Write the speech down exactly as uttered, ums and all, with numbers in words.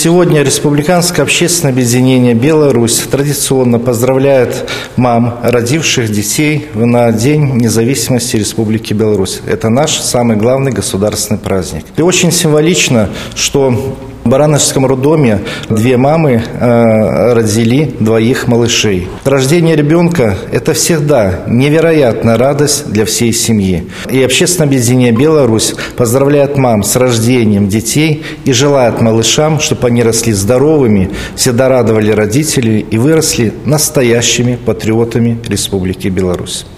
Сегодня Республиканское общественное объединение «Беларусь» традиционно поздравляет мам, родивших детей на День независимости Республики Беларусь. Это наш самый главный государственный праздник. И очень символично, что в Бараножском роддоме две мамы э, родили двоих малышей. Рождение ребенка – это всегда невероятная радость для всей семьи. И общественное объединение «Беларусь» поздравляет мам с рождением детей и желает малышам, чтобы они росли здоровыми, всегда радовали родителей и выросли настоящими патриотами Республики Беларусь.